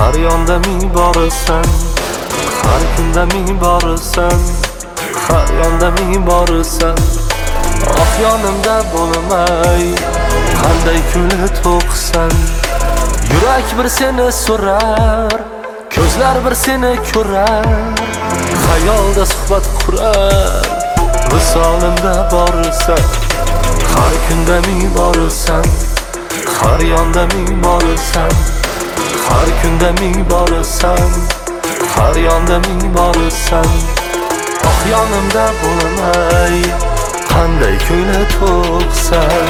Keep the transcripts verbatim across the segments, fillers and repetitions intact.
har yonda ming borisan, har kunda ming borisan, har yonda ming borisan. Ah yonimda bo'lmay, qanday ko'ngli to'qsan. Yurak bir seni so'rar, ko'zlar bir seni ko'rar, xayolda suhbat qurar. Visolimda borisan, har kunda ming borisan, har yonda ming borisan, har kunda ming borisan, har yonda ming borisan. Ah yonimda bo'lmay, qanday ko'ngli to'qsan.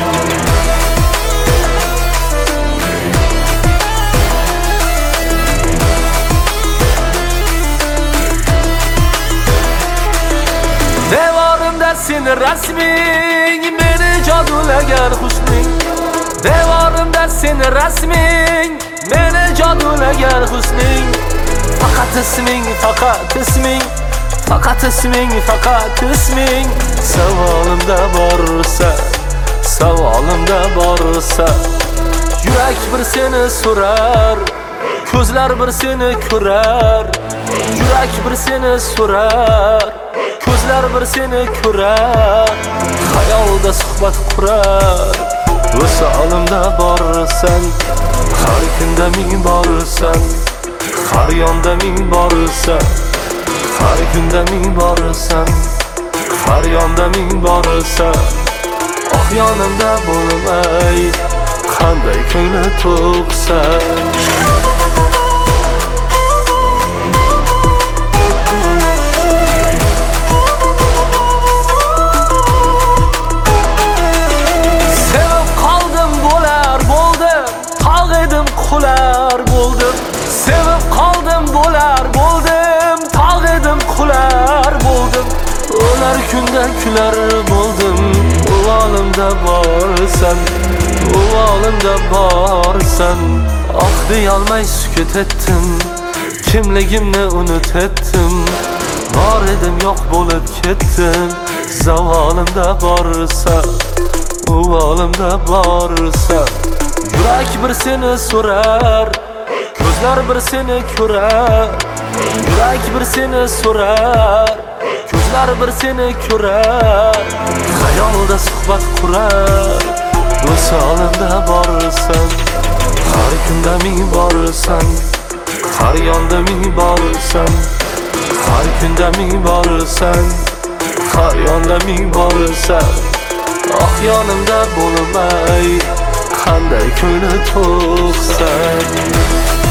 Devorimda seni rasming, meni jodulagan husning. Devorimda seni rasming, meni jodulagan husning. Faqat isming, faqat isming, faqat isming, faqat isming. Savolimda borsa, savolimda borsa. Yurak bir seni so'rar, ko'zlar bir seni ko'rar. Yurak bir seni so'rar, ko'zlar bir seni ko'rar. Xayolda suhbat qurar. Visolimda borsan, har kunda ming borisan, har yonda ming borisan, har kunda ming borisan, har yonda ming borisan. Ah yonimda bo'lmay, qanday ko'ngli to'qsan. Qular bo'ldim, sevib qoldim, bo'lar bo'ldim, tog' edim, qular bo'ldim. O'lar kunda kular bo'ldim, o'g'limda borsan, o'g'limda borsan. Ah deyolmay sukut etdim, kimligimni unut etdim. Bor edim, yo'q bo'lib ketdim. Zavolimda borsan, o'g'limda borsan. Yurak bir seni so'rar, ko'zlar bir seni ko'rar. Yurak bir seni so'rar, ko'zlar bir seni ko'rar. Xayolda suhbat qurar. Visolimda borsan, har kunda ming borisan, har yonda ming borisan, har kunda ming borisan, har yonda ming borisan. Ah yonimda bo'lmay, qanday ko'ngli to'qsan.